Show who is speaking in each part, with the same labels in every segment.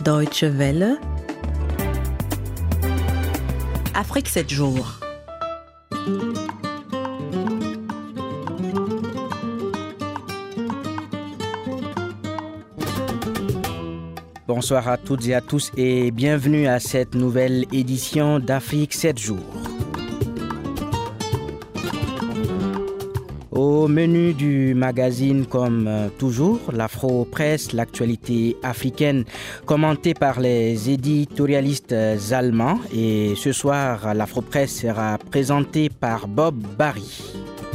Speaker 1: Deutsche Welle. Afrique 7 jours.
Speaker 2: Bonsoir à toutes et à tous et bienvenue à cette nouvelle édition d'Afrique 7 jours. Au menu du magazine, comme toujours, l'Afro-Presse, l'actualité africaine, commentée par les éditorialistes allemands. Et ce soir, l'Afro-Presse sera présentée par Bob Barry.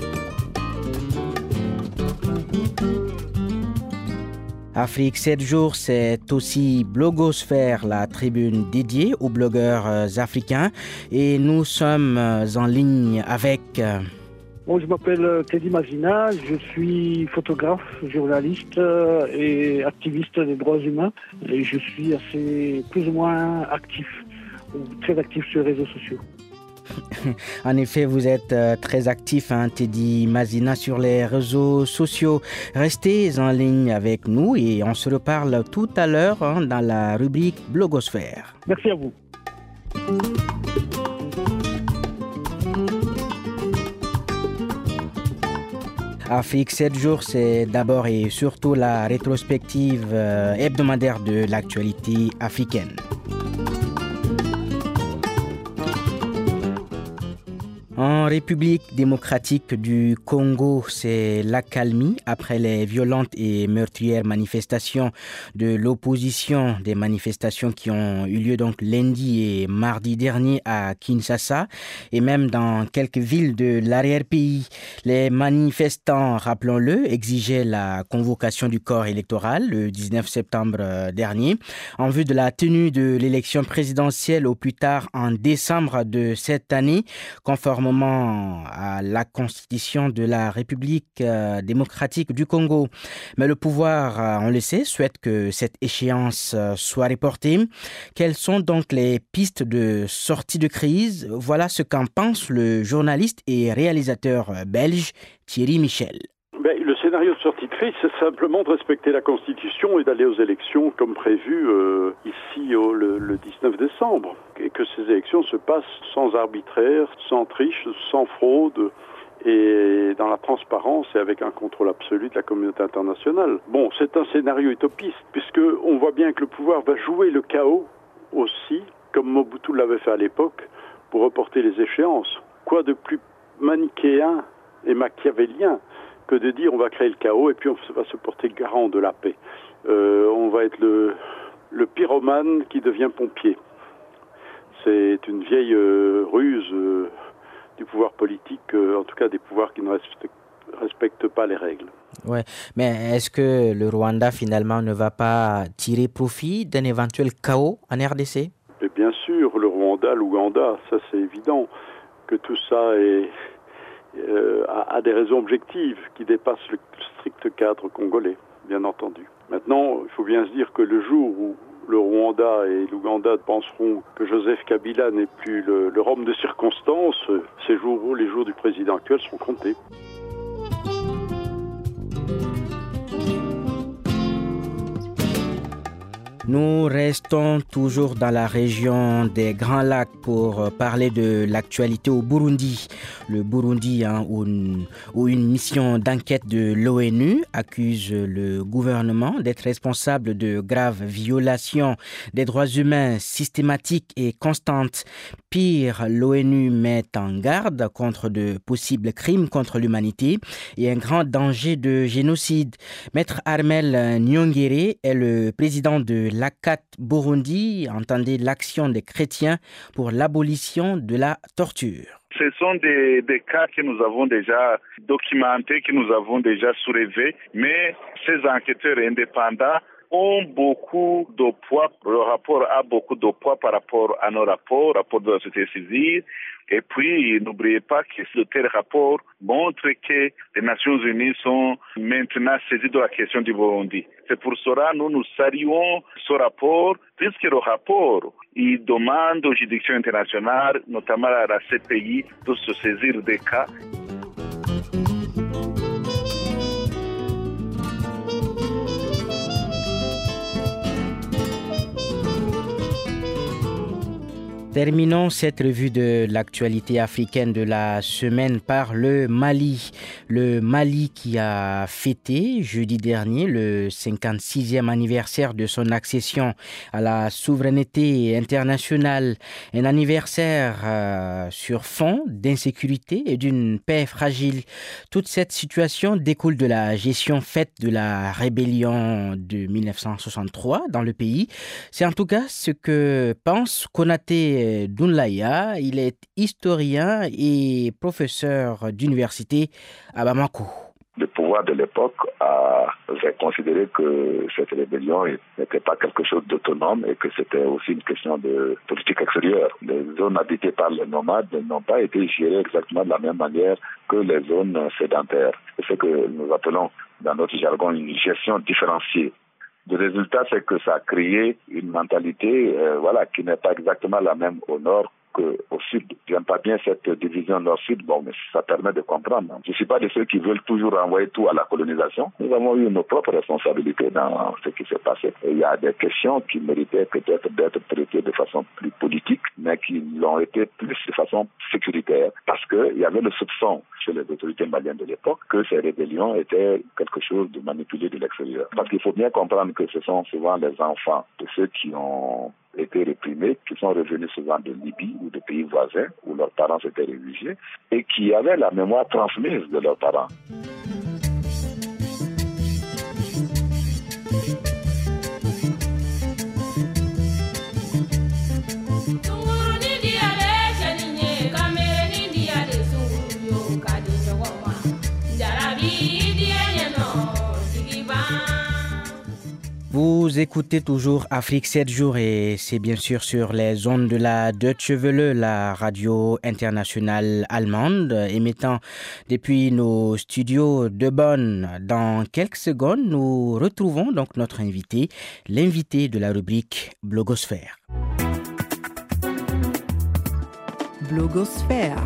Speaker 2: Afrique 7 jours, c'est aussi Blogosphère, la tribune dédiée aux blogueurs africains. Et nous sommes en ligne avec...
Speaker 3: Bon, je m'appelle Teddy Mazina, je suis photographe, journaliste et activiste des droits humains. Et je suis assez plus ou moins actif, ou très actif sur les réseaux sociaux.
Speaker 2: En effet, vous êtes très actif, Teddy Mazina, sur les réseaux sociaux. Restez en ligne avec nous et on se reparle tout à l'heure dans la rubrique Blogosphère.
Speaker 3: Merci à vous.
Speaker 2: Afrique 7 jours, c'est d'abord et surtout la rétrospective hebdomadaire de l'actualité africaine. En République démocratique du Congo, c'est l'accalmie après les violentes et meurtrières manifestations de l'opposition, des manifestations qui ont eu lieu donc lundi et mardi dernier à Kinshasa et même dans quelques villes de l'arrière-pays. Les manifestants, rappelons-le, exigeaient la convocation du corps électoral le 19 septembre dernier en vue de la tenue de l'élection présidentielle au plus tard en décembre de cette année, conformément à la constitution de la République démocratique du Congo. Mais le pouvoir, on le sait, souhaite que cette échéance soit reportée. Quelles sont donc les pistes de sortie de crise? Voilà ce qu'en pense le journaliste et réalisateur belge Thierry Michel.
Speaker 4: Le scénario de sortie de crise, c'est simplement de respecter la Constitution et d'aller aux élections comme prévu ici le 19 décembre. Et que ces élections se passent sans arbitraire, sans triche, sans fraude et dans la transparence et avec un contrôle absolu de la communauté internationale. Bon, c'est un scénario utopiste puisqu'on voit bien que le pouvoir va jouer le chaos aussi, comme Mobutu l'avait fait à l'époque, pour reporter les échéances. Quoi de plus manichéen et machiavélien que de dire on va créer le chaos et puis on va se porter garant de la paix. On va être le pyromane qui devient pompier. C'est une vieille ruse du pouvoir politique, en tout cas des pouvoirs qui ne respectent pas les règles.
Speaker 2: Ouais, mais est-ce que le Rwanda finalement ne va pas tirer profit d'un éventuel chaos en RDC?
Speaker 4: Et bien sûr, le Rwanda, l'Ouganda, ça c'est évident que tout ça a des raisons objectives qui dépassent le strict cadre congolais, bien entendu. Maintenant, il faut bien se dire que le jour où le Rwanda et l'Ouganda penseront que Joseph Kabila n'est plus le Rome de circonstance, les jours du président actuel seront comptés.
Speaker 2: Nous restons toujours dans la région des Grands Lacs pour parler de l'actualité au Burundi. Le Burundi, où une mission d'enquête de l'ONU accuse le gouvernement d'être responsable de graves violations des droits humains systématiques et constantes. Pire, l'ONU met en garde contre de possibles crimes contre l'humanité et un grand danger de génocide. Maître Armel Nyongere est le président de l'ACAT Burundi, entendez l'action des chrétiens pour l'abolition de la torture.
Speaker 5: Ce sont des cas que nous avons déjà documentés, que nous avons déjà soulevés, mais ces enquêteurs indépendants ont beaucoup de poids. Le rapport a beaucoup de poids par rapport à nos rapports de la société civile. Et puis, n'oubliez pas que ce tel rapport montre que les Nations Unies sont maintenant saisies de la question du Burundi. C'est pour cela que nous saluons ce rapport, puisque le rapport, il demande aux juridictions internationales, notamment à la CPI, de se saisir des cas.
Speaker 2: Terminons cette revue de l'actualité africaine de la semaine par le Mali. Le Mali qui a fêté jeudi dernier le 56e anniversaire de son accession à la souveraineté internationale. Un anniversaire sur fond d'insécurité et d'une paix fragile. Toute cette situation découle de la gestion faite de la rébellion de 1963 dans le pays. C'est en tout cas ce que pense Konaté Dunlaya. Il est historien et professeur d'université à Bamako.
Speaker 6: Le pouvoir de l'époque avait considéré que cette rébellion n'était pas quelque chose d'autonome et que c'était aussi une question de politique extérieure. Les zones habitées par les nomades n'ont pas été gérées exactement de la même manière que les zones sédentaires. C'est ce que nous appelons dans notre jargon une gestion différenciée. Le résultat, c'est que ça a créé une mentalité qui n'est pas exactement la même au nord qu'au sud. Je n'aime pas bien cette division nord-sud, mais ça permet de comprendre. Je ne suis pas de ceux qui veulent toujours renvoyer tout à la colonisation. Nous avons eu nos propres responsabilités dans ce qui s'est passé. Et il y a des questions qui méritaient peut-être d'être traitées de façon plus politique, mais qui l'ont été plus de façon sécuritaire. Parce qu'il y avait le soupçon chez les autorités maliennes de l'époque que ces rébellions étaient quelque chose de manipulé de l'extérieur. Parce qu'il faut bien comprendre que ce sont souvent les enfants de ceux qui ont été réprimés, qui sont revenus souvent de Libye ou de pays voisins où leurs parents s'étaient réfugiés et qui avaient la mémoire transmise de leurs parents.
Speaker 2: Vous écoutez toujours Afrique 7 jours et c'est bien sûr sur les ondes de la Deutsche Welle, la radio internationale allemande, émettant depuis nos studios de Bonn. Dans quelques secondes, nous retrouvons donc notre invité, l'invité de la rubrique Blogosphère.
Speaker 1: Blogosphère.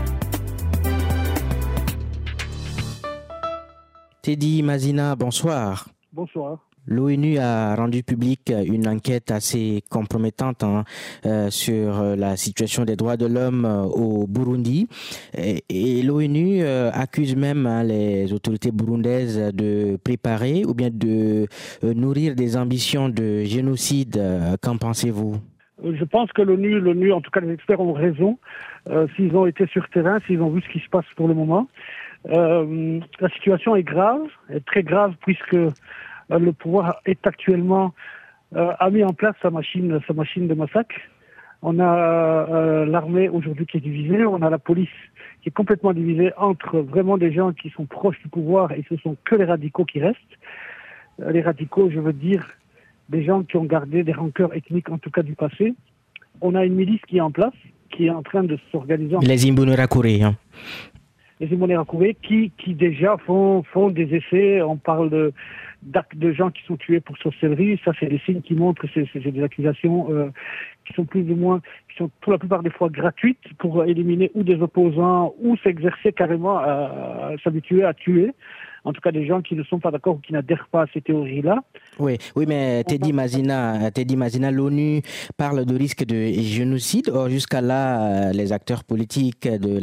Speaker 2: Teddy Mazina, bonsoir.
Speaker 3: Bonsoir.
Speaker 2: L'ONU a rendu publique une enquête assez compromettante sur la situation des droits de l'homme au Burundi. Et l'ONU accuse même les autorités burundaises de préparer ou bien de nourrir des ambitions de génocide. Qu'en pensez-vous ?
Speaker 3: Je pense que l'ONU, en tout cas les experts ont raison. S'ils ont été sur terrain, s'ils ont vu ce qui se passe pour le moment. La situation est grave, est très grave puisque le pouvoir est actuellement a mis en place sa machine de massacre. On a l'armée aujourd'hui qui est divisée, on a la police qui est complètement divisée entre vraiment des gens qui sont proches du pouvoir et ce sont que les radicaux qui restent. Les radicaux, je veux dire, des gens qui ont gardé des rancœurs ethniques, en tout cas du passé. On a une milice qui est en place, qui est en train de s'organiser.
Speaker 2: Les Imbonerakure,
Speaker 3: Les Imbonerakure qui déjà font des essais. On parle d'actes de gens qui sont tués pour sorcellerie. Ça, c'est des signes qui montrent que c'est des accusations qui sont plus ou moins, qui sont pour la plupart des fois gratuites pour éliminer ou des opposants ou s'exercer carrément à s'habituer à tuer. En tout cas, des gens qui ne sont pas d'accord ou qui n'adhèrent pas à ces théories-là.
Speaker 2: Oui, mais Teddy Mazina, l'ONU parle de risque de génocide. Or, jusqu'à là, les acteurs politiques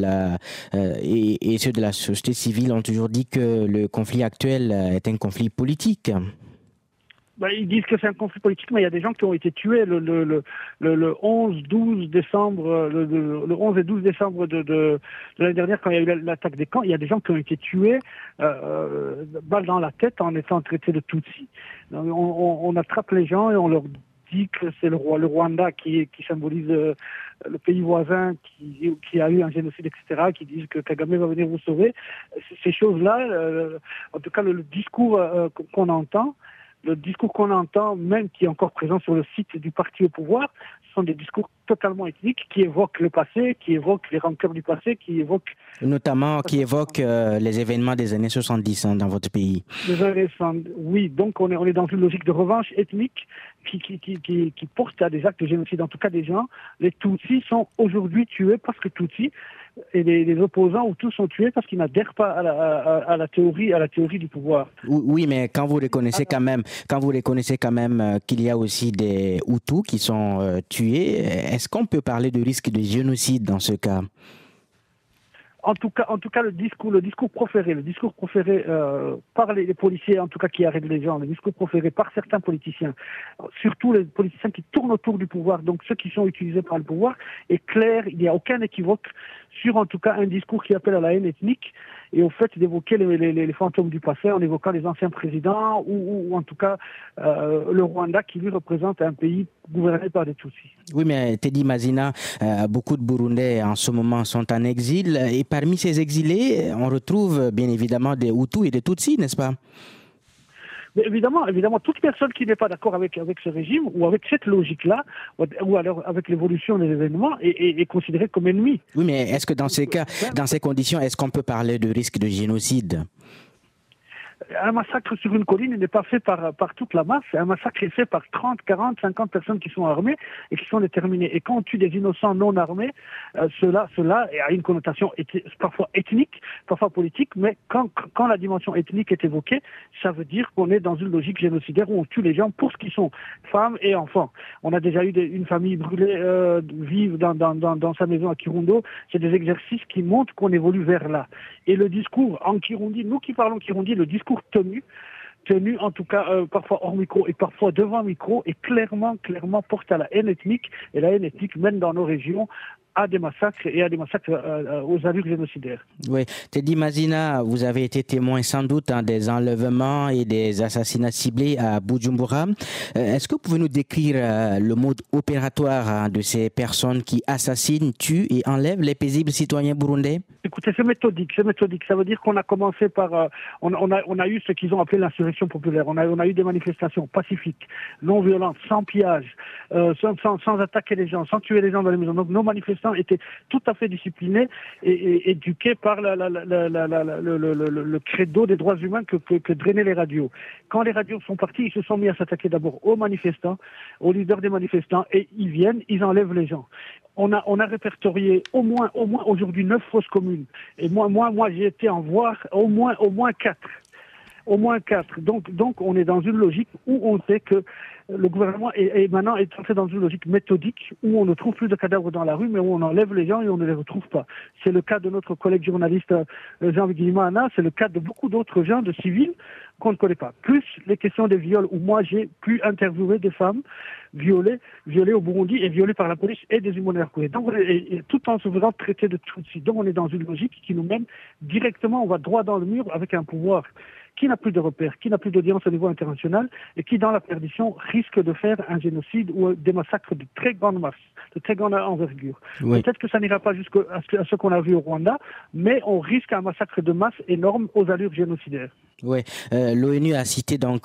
Speaker 2: et ceux de la société civile ont toujours dit que le conflit actuel est un conflit politique.
Speaker 3: Ils disent que c'est un conflit politique, mais il y a des gens qui ont été tués le 11-12 décembre, le 11 et 12 décembre de l'année dernière, quand il y a eu l'attaque des camps. Il y a des gens qui ont été tués, balle dans la tête, en étant traités de Tutsis. On attrape les gens et on leur dit que c'est le Rwanda qui symbolise le pays voisin qui a eu un génocide, etc., qui disent que Kagame va venir vous sauver. Ces choses-là, en tout cas le discours qu'on entend, même qui est encore présent sur le site du parti au pouvoir, ce sont des discours totalement ethniques qui évoquent le passé, qui évoquent les rancœurs du passé, qui évoquent
Speaker 2: les événements des années 70 dans votre pays.
Speaker 3: Oui, donc on est dans une logique de revanche ethnique qui porte à des actes de génocide. En tout cas, des gens, les Tutsis sont aujourd'hui tués parce que Tutsis, et les opposants Hutus sont tués parce qu'ils n'adhèrent pas à la théorie du pouvoir.
Speaker 2: Oui, mais quand vous reconnaissez quand même qu'il y a aussi des Hutus qui sont tués, est-ce qu'on peut parler de risque de génocide dans ce cas?
Speaker 3: En tout cas, le discours proféré par les policiers, en tout cas qui arrêtent les gens, le discours proféré par certains politiciens, surtout les politiciens qui tournent autour du pouvoir, donc ceux qui sont utilisés par le pouvoir, est clair, il n'y a aucun équivoque sur en tout cas un discours qui appelle à la haine ethnique et au fait d'évoquer les fantômes du passé en évoquant les anciens présidents ou en tout cas le Rwanda qui lui représente un pays gouverné par des Tutsis.
Speaker 2: Oui, mais Teddy Mazina, beaucoup de Burundais en ce moment sont en exil et parmi ces exilés, on retrouve bien évidemment des Hutus et des Tutsis, n'est-ce pas?
Speaker 3: Mais évidemment, toute personne qui n'est pas d'accord avec ce régime ou avec cette logique-là, ou alors avec l'évolution des événements, est considérée comme ennemi.
Speaker 2: Oui, mais est-ce que dans ces cas, dans ces conditions, est-ce qu'on peut parler de risque de génocide?
Speaker 3: Un massacre sur une colline n'est pas fait par toute la masse. Un massacre est fait par 30, 40, 50 personnes qui sont armées et qui sont déterminées. Et quand on tue des innocents non armés, cela a une connotation parfois ethnique, parfois politique, mais quand la dimension ethnique est évoquée, ça veut dire qu'on est dans une logique génocidaire où on tue les gens pour ce qu'ils sont, femmes et enfants. On a déjà eu une famille brûlée vive dans sa maison à Kirundo. C'est des exercices qui montrent qu'on évolue vers là. Et le discours en Kirundi, nous qui parlons Kirundi, le discours tenu en tout cas parfois hors micro et parfois devant micro et clairement porte à la haine ethnique et la haine ethnique mène dans nos régions à des massacres et à des massacres aux allures génocidaires.
Speaker 2: Oui, Teddy Mazina, vous avez été témoin sans doute des enlèvements et des assassinats ciblés à Bujumbura. Est-ce que vous pouvez nous décrire le mode opératoire de ces personnes qui assassinent, tuent et enlèvent les paisibles citoyens burundais?
Speaker 3: Écoutez, c'est méthodique. Ça veut dire qu'on a commencé par... on a eu ce qu'ils ont appelé l'insurrection populaire. On a eu des manifestations pacifiques, non violentes, sans pillage, sans attaquer les gens, sans tuer les gens dans les maisons. Donc nos manifestants étaient tout à fait disciplinés et éduqués par le credo des droits humains que drainaient les radios. Quand les radios sont partis, ils se sont mis à s'attaquer d'abord aux manifestants, aux leaders des manifestants, et ils viennent, ils enlèvent les gens. On a répertorié au moins aujourd'hui 9 fosses communes. Et moi, j'ai été en voir au moins 4. Au moins 4. Donc, on est dans une logique où on sait que le gouvernement est maintenant entré dans une logique méthodique où on ne trouve plus de cadavres dans la rue, mais où on enlève les gens et on ne les retrouve pas. C'est le cas de notre collègue journaliste Jean Vigilima, c'est le cas de beaucoup d'autres gens, de civils, qu'on ne connaît pas. Plus les questions des viols, où moi j'ai pu interviewer des femmes violées au Burundi et violées par la police et des Imbonerakure. Donc, tout en se faisant traiter de Tutsi. Donc on est dans une logique qui nous mène directement, on va droit dans le mur avec un pouvoir qui n'a plus de repères, qui n'a plus d'audience au niveau international et qui, dans la perdition, risque de faire un génocide ou des massacres de très grande masse, de très grande envergure. Oui. Peut-être que ça n'ira pas jusqu'à ce qu'on a vu au Rwanda, mais on risque un massacre de masse énorme aux allures génocidaires.
Speaker 2: Oui, l'ONU a cité donc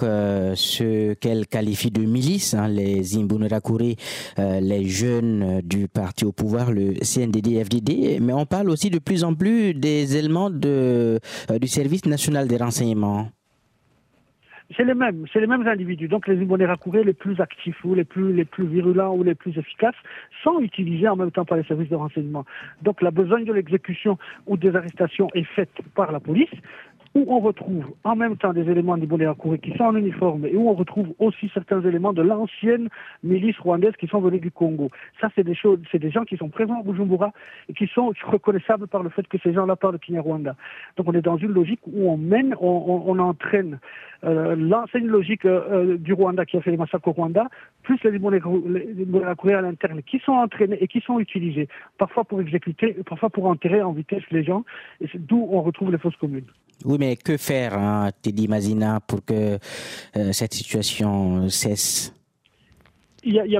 Speaker 2: ce qu'elle qualifie de milice, les Imbonerakure, les jeunes du parti au pouvoir, le CNDD-FDD, mais on parle aussi de plus en plus des éléments du service national des renseignements.
Speaker 3: C'est les mêmes individus. Donc les Imbonerakure les plus actifs ou les plus virulents ou les plus efficaces sont utilisés en même temps par les services de renseignement. Donc la besogne de l'exécution ou des arrestations est faite par la police, où on retrouve en même temps des éléments d'Imbonerakure qui sont en uniforme et où on retrouve aussi certains éléments de l'ancienne milice rwandaise qui sont venus du Congo. Ça, c'est des gens qui sont présents à Bujumbura et qui sont reconnaissables par le fait que ces gens-là parlent Kinyarwanda. Donc on est dans une logique où on entraîne l'ancienne logique du Rwanda qui a fait les massacres au Rwanda, plus les Imbonerakure à l'interne qui sont entraînés et qui sont utilisés, parfois pour exécuter, parfois pour enterrer en vitesse les gens, et c'est d'où on retrouve les fosses communes.
Speaker 2: Oui, mais que faire, Teddy Mazina, pour que cette situation cesse?
Speaker 3: Il y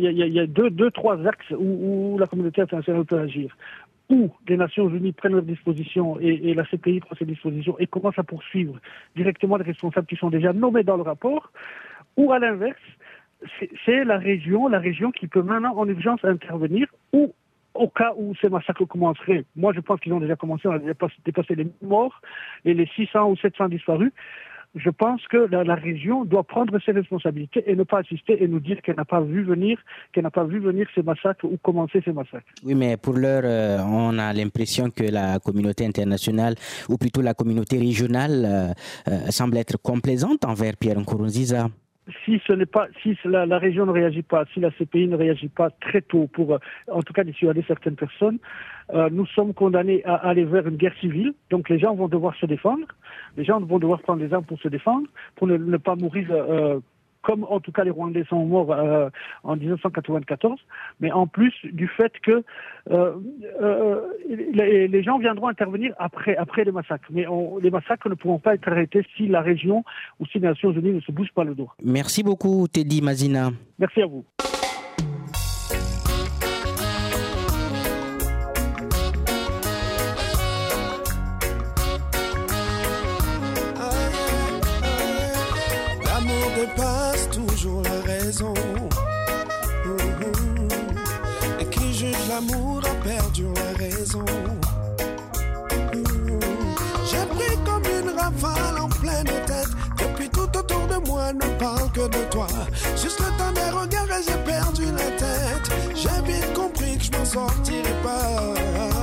Speaker 3: a trois axes où la communauté internationale peut agir. Où les Nations Unies prennent leurs dispositions et la CPI prend ses dispositions et commence à poursuivre directement les responsables qui sont déjà nommés dans le rapport, ou à l'inverse, c'est la région qui peut maintenant en urgence intervenir, ou au cas où ces massacres commenceraient. Moi, je pense qu'ils ont déjà commencé, on a déjà dépassé les morts et les 600 ou 700 disparus. Je pense que la région doit prendre ses responsabilités et ne pas assister et nous dire qu'elle n'a pas vu venir ces massacres ou commencer ces massacres.
Speaker 2: Oui, mais pour l'heure, on a l'impression que la communauté internationale, ou plutôt la communauté régionale, semble être complaisante envers Pierre Nkurunziza.
Speaker 3: Si la région ne réagit pas, si la CPI ne réagit pas très tôt pour, en tout cas, dissuader certaines personnes, nous sommes condamnés à aller vers une guerre civile. Donc les gens vont devoir se défendre. Les gens vont devoir prendre les armes pour se défendre, pour ne pas mourir comme en tout cas les Rwandais sont morts en 1994, mais en plus du fait que les gens viendront intervenir après les massacres. Mais les massacres ne pourront pas être arrêtés si la région ou si les Nations Unies ne se bougent pas le dos.
Speaker 2: Merci beaucoup, Teddy Mazina.
Speaker 3: Merci à vous.
Speaker 7: Dépasse toujours la raison. Et qui juge l'amour a perdu la raison. J'ai pris comme une rafale en pleine tête. Depuis tout autour de moi ne parle que de toi. Juste le temps des regards et j'ai perdu la tête. J'ai vite compris que je m'en sortirais pas.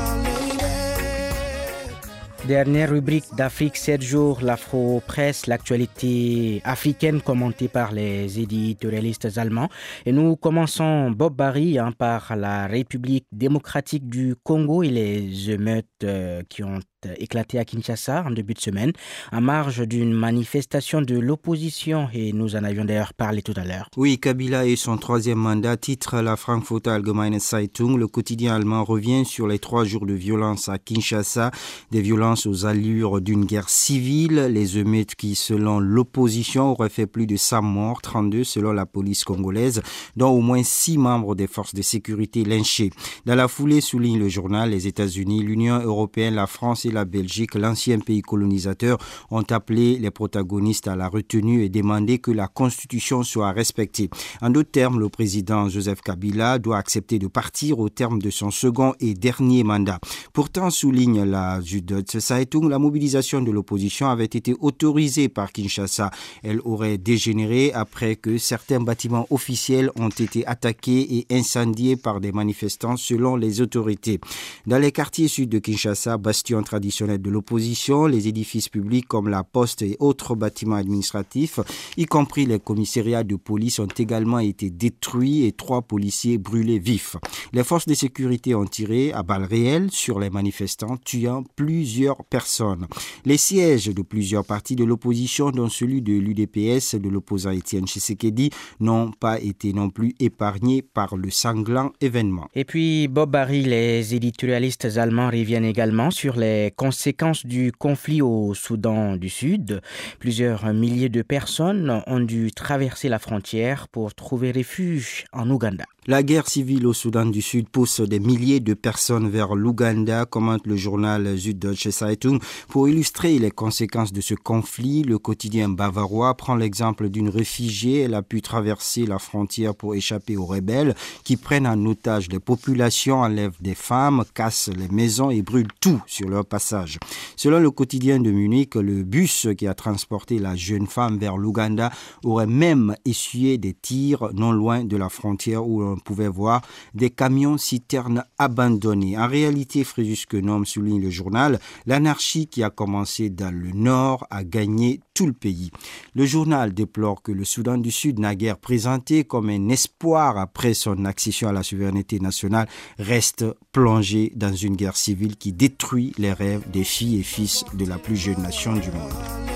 Speaker 2: Dernière rubrique d'Afrique 7 jours, l'Afro-Presse, l'actualité africaine commentée par les éditorialistes allemands. Et nous commençons Bob Barry par la République démocratique du Congo et les émeutes qui ont éclaté à Kinshasa en début de semaine, en marge d'une manifestation de l'opposition, et nous en avions d'ailleurs parlé tout à l'heure.
Speaker 8: Oui, Kabila et son troisième mandat, titre la Frankfurter Allgemeine Zeitung. Le quotidien allemand revient sur les 3 jours de violence à Kinshasa, des violences aux allures d'une guerre civile, les émeutes qui, selon l'opposition, auraient fait plus de 100 morts, 32 selon la police congolaise, dont au moins 6 membres des forces de sécurité lynchés. Dans la foulée, souligne le journal, les États-Unis, l'Union européenne, la France et la Belgique, l'ancien pays colonisateur, ont appelé les protagonistes à la retenue et demandé que la Constitution soit respectée. En d'autres termes, le président Joseph Kabila doit accepter de partir au terme de son second et dernier mandat. Pourtant, souligne la Süddeutsche Zeitung, la mobilisation de l'opposition avait été autorisée par Kinshasa. Elle aurait dégénéré après que certains bâtiments officiels ont été attaqués et incendiés par des manifestants selon les autorités. Dans les quartiers sud de Kinshasa, bastion traditionnel de l'opposition, les édifices publics comme la poste et autres bâtiments administratifs, y compris les commissariats de police, ont également été détruits et 3 policiers brûlés vifs. Les forces de sécurité ont tiré à balles réelles sur les manifestants, tuant plusieurs personnes. Les sièges de plusieurs partis de l'opposition, dont celui de l'UDPS de l'opposant Étienne Tshisekedi, n'ont pas été non plus épargnés par le sanglant événement.
Speaker 2: Et puis, Bob Barry, les éditorialistes allemands reviennent également sur les conséquences du conflit au Soudan du Sud. Plusieurs milliers de personnes ont dû traverser la frontière pour trouver refuge en Ouganda.
Speaker 8: La guerre civile au Soudan du Sud pousse des milliers de personnes vers l'Ouganda, commente le journal Süddeutsche Zeitung. Pour illustrer les conséquences de ce conflit, le quotidien bavarois prend l'exemple d'une réfugiée. Elle a pu traverser la frontière pour échapper aux rebelles qui prennent en otage les populations, enlèvent des femmes, cassent les maisons et brûlent tout sur leur passage. Selon le quotidien de Munich, le bus qui a transporté la jeune femme vers l'Ouganda aurait même essuyé des tirs non loin de la frontière où on pouvait voir des camions-citernes abandonnés. En réalité, Fréjus Quenom, souligne le journal, l'anarchie qui a commencé dans le nord a gagné tout le pays. Le journal déplore que le Soudan du Sud, naguère présenté comme un espoir après son accession à la souveraineté nationale, reste plongé dans une guerre civile qui détruit les rêves des filles et fils de la plus jeune nation du monde.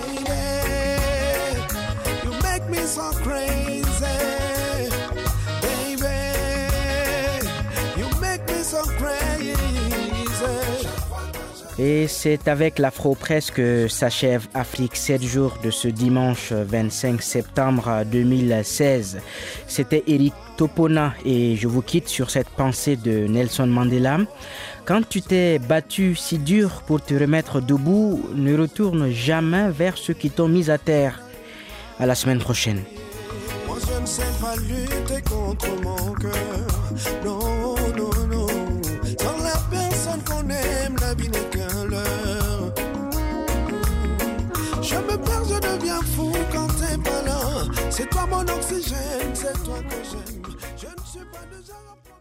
Speaker 2: Et c'est avec l'Afro-Presse que s'achève Afrique 7 jours de ce dimanche 25 septembre 2016. C'était Eric Topona et je vous quitte sur cette pensée de Nelson Mandela. Quand tu t'es battu si dur pour te remettre debout, ne retourne jamais vers ceux qui t'ont mis à terre. À la semaine prochaine.
Speaker 7: Moi je ne sais pas lutter contre mon cœur. Non, non, non. Sans la personne qu'on aime, la vie n'est qu'un leurre. Je me perds, je deviens fou. pas de genre.